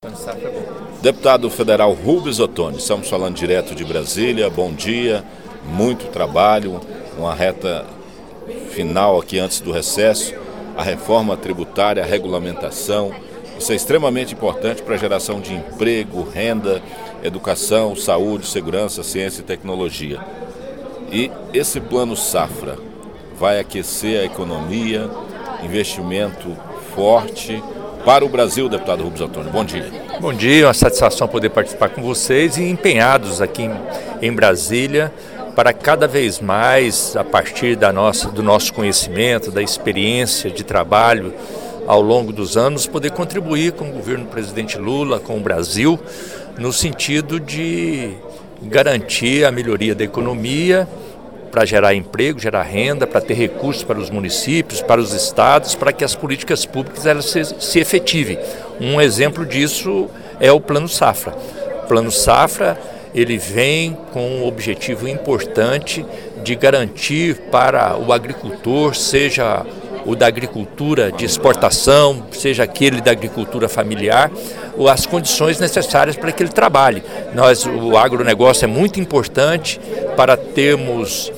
Plano Safra é bom. Deputado federal Rubens Ottoni, estamos falando direto de Brasília. Bom dia, muito trabalho, uma reta final aqui antes do recesso, a reforma tributária, a regulamentação. Isso é extremamente importante para a geração de emprego, renda, educação, saúde, segurança, ciência e tecnologia. E esse Plano Safra vai aquecer a economia, investimento forte para o Brasil, deputado Rubens Ottoni. Bom dia. Bom dia, uma satisfação poder participar com vocês e empenhados aqui em Brasília para cada vez mais, a partir do nosso conhecimento, da experiência de trabalho ao longo dos anos, poder contribuir com o governo do presidente Lula, com o Brasil, no sentido de garantir a melhoria da economia, para gerar emprego, gerar renda, para ter recursos para os municípios, para os estados, para que as políticas públicas elas se efetivem. Um exemplo disso é o Plano Safra. O Plano Safra ele vem com um objetivo importante de garantir para o agricultor, seja o da agricultura de exportação, seja aquele da agricultura familiar, as condições necessárias para que ele trabalhe. O agronegócio é muito importante para termos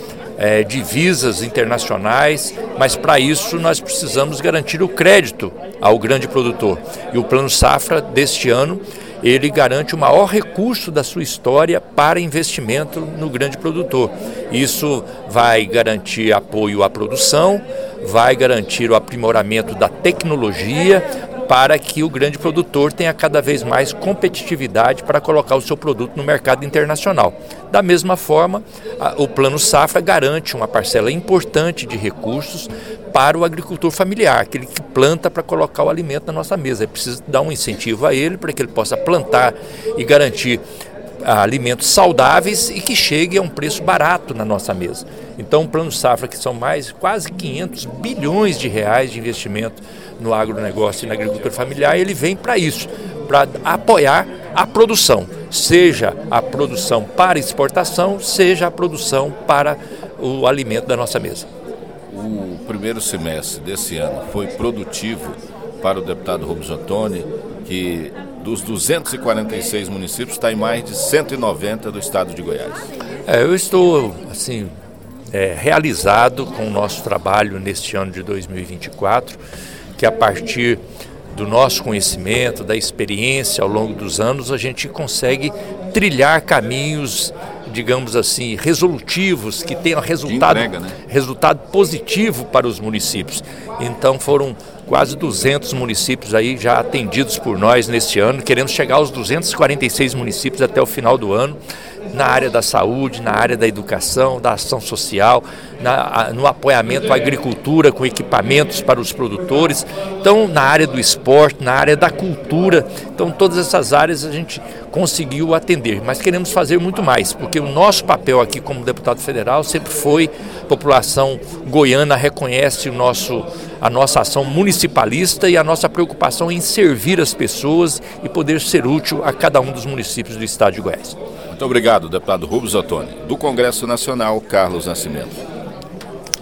divisas internacionais, mas para isso nós precisamos garantir o crédito ao grande produtor. E o Plano Safra deste ano, ele garante o maior recurso da sua história para investimento no grande produtor. Isso vai garantir apoio à produção, vai garantir o aprimoramento da tecnologia para que o grande produtor tenha cada vez mais competitividade para colocar o seu produto no mercado internacional. Da mesma forma, o Plano Safra garante uma parcela importante de recursos para o agricultor familiar, aquele que planta para colocar o alimento na nossa mesa. É preciso dar um incentivo a ele para que ele possa plantar e garantir alimentos saudáveis e que chegue a um preço barato na nossa mesa. Então, o Plano Safra, que são quase 500 bilhões de reais de investimento no agronegócio e na agricultura familiar, ele vem para isso, para apoiar a produção, seja a produção para exportação, seja a produção para o alimento da nossa mesa. O primeiro semestre desse ano foi produtivo para o deputado Rubens Ottoni, que dos 246 municípios está em mais de 190 do estado de Goiás. Eu estou realizado com o nosso trabalho neste ano de 2024, que a partir do nosso conhecimento, da experiência ao longo dos anos, a gente consegue trilhar caminhos, digamos assim, resolutivos, que tenham resultado positivo para os municípios. Então foram quase 200 municípios aí já atendidos por nós neste ano, queremos chegar aos 246 municípios até o final do ano, na área da saúde, na área da educação, da ação social, no apoiamento à agricultura com equipamentos para os produtores, então na área do esporte, na área da cultura. Então todas essas áreas a gente conseguiu atender, mas queremos fazer muito mais, porque o nosso papel aqui como deputado federal sempre foi, a população goiana reconhece a nossa ação municipalista e a nossa preocupação em servir as pessoas e poder ser útil a cada um dos municípios do estado de Goiás. Muito obrigado, deputado Rubens Ottoni. Do Congresso Nacional, Carlos Nascimento.